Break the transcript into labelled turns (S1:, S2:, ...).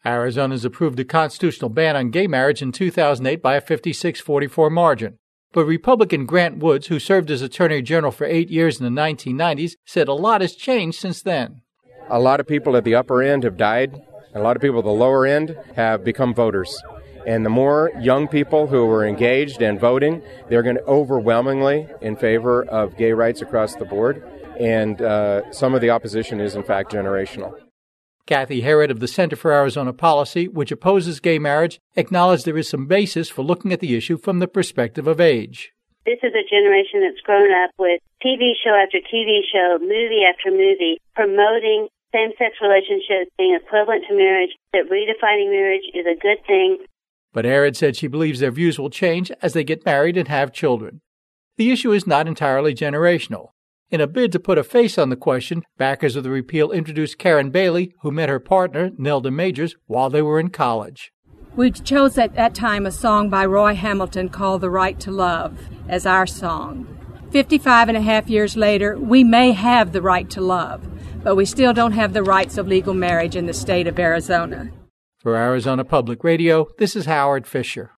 S1: Arizona's approved a constitutional ban on gay marriage in 2008 by a 56-44 margin. But Republican Grant Woods, who served as Attorney General for 8 years in the 1990s, said a lot has changed since then.
S2: A lot of people at the upper end have died, and a lot of people at the lower end have become voters. And the more young people who are engaged and voting, they're going to overwhelmingly in favor of gay rights across the board. And some of the opposition is, in fact, generational.
S1: Kathy Herod of the Center for Arizona Policy, which opposes gay marriage, acknowledged there is some basis for looking at the issue from the perspective of age.
S3: This is a generation that's grown up with TV show after TV show, movie after movie, promoting same-sex relationships being equivalent to marriage, that redefining marriage is a good thing.
S1: But Herod said she believes their views will change as they get married and have children. The issue is not entirely generational. In a bid to put a face on the question, backers of the repeal introduced Karen Bailey, who met her partner, Nelda Majors, while they were in college.
S4: We chose at that time a song by Roy Hamilton called The Right to Love as our song. 55 and a half years later, we may have the right to love, but we still don't have the rights of legal marriage in the state of Arizona.
S1: For Arizona Public Radio, this is Howard Fisher.